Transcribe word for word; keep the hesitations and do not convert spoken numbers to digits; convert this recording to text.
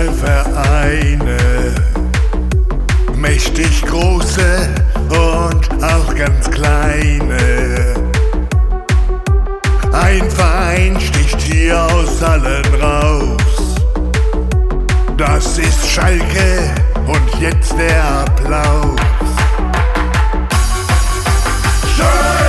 Fußballvereine, mächtig große und auch ganz kleine. Ein Verein sticht hier aus allen raus. Das ist Schalke und jetzt der Applaus. Schalke!